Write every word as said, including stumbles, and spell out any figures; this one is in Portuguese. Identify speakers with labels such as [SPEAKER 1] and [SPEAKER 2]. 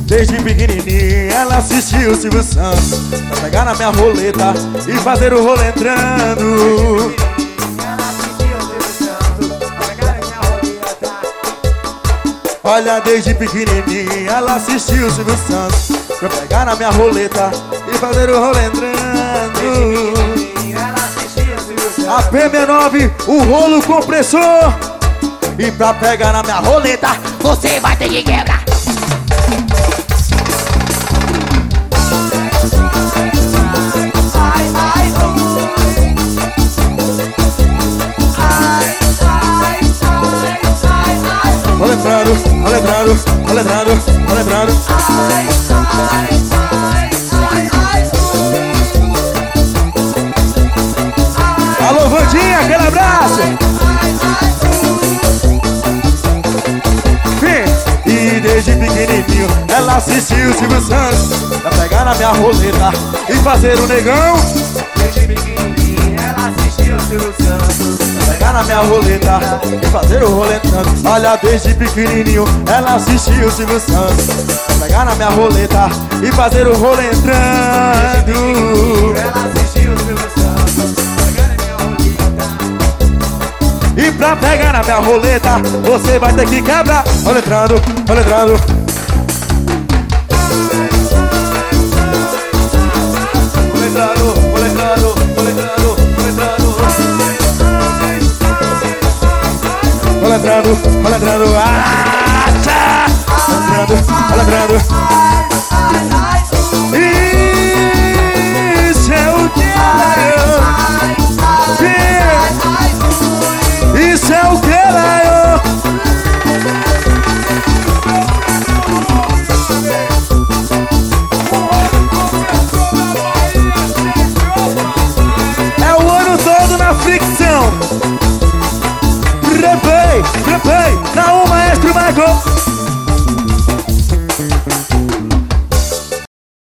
[SPEAKER 1] Desde pequenininha ela assistiu o Silvio Santos pra pegar na minha roleta e fazer o rolo entrando. Olha, desde pequenininha ela assistiu o Silvio Santos pra pegar na minha roleta e fazer o rolo entrando. A P sessenta e nove, o rolo compressor. E pra pegar na minha roleta você vai ter que quebrar. Rolo entrando, rolo entrando, rolo entrando, rolo entrando. Alô, Vandinha, aquele abraço. E desde pequenininho ela assistiu o Silvio Santos pra pegar na minha roleta e fazer o negão. Desde pequenininho ela assistiu o Silvio Santos pra pegar na minha roleta e fazer o rolo entrando. Olha, desde pequenininho ela assistiu o Silvio Santos pra pegar na minha roleta e fazer o rolo entrando. Ela assistiu o Silvio Santos pra pegar na minha roleta. E pra pegar na minha roleta você vai ter que quebrar. Rolo entrando, rolo entrando. Rolo entrando, rolo entrando, rolo entrando, rolo entrando. Rolo entrando, rolo entrando. Ah, rolo entrando, rolo entrando. Isso é o que? Isso é o que, Laio? É o ano todo na fricção. Repay, repay, dá um maestro Michael.